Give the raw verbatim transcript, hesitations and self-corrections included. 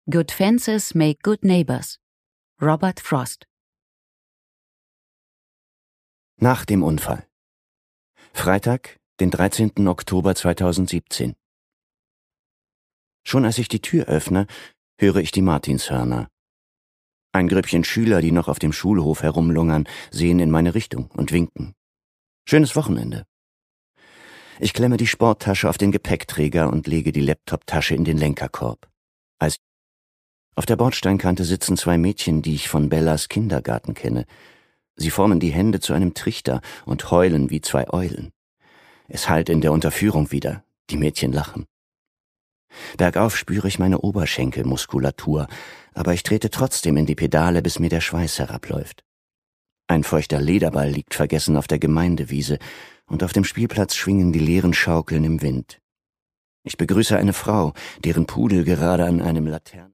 Good fences make good neighbors. Robert Frost. Nach dem Unfall. Freitag, den dreizehnten Oktober zweitausendsiebzehn. Schon als ich die Tür öffne, höre ich die Martinshörner. Ein Grüppchen Schüler, die noch auf dem Schulhof herumlungern, sehen in meine Richtung und winken. Schönes Wochenende. Ich klemme die Sporttasche auf den Gepäckträger und lege die Laptoptasche in den Lenkerkorb. Als Auf der Bordsteinkante sitzen zwei Mädchen, die ich von Bellas Kindergarten kenne. Sie formen die Hände zu einem Trichter und heulen wie zwei Eulen. Es hallt in der Unterführung wieder. Die Mädchen lachen. Bergauf spüre ich meine Oberschenkelmuskulatur, aber ich trete trotzdem in die Pedale, bis mir der Schweiß herabläuft. Ein feuchter Lederball liegt vergessen auf der Gemeindewiese und auf dem Spielplatz schwingen die leeren Schaukeln im Wind. Ich begrüße eine Frau, deren Pudel gerade an einem Laternen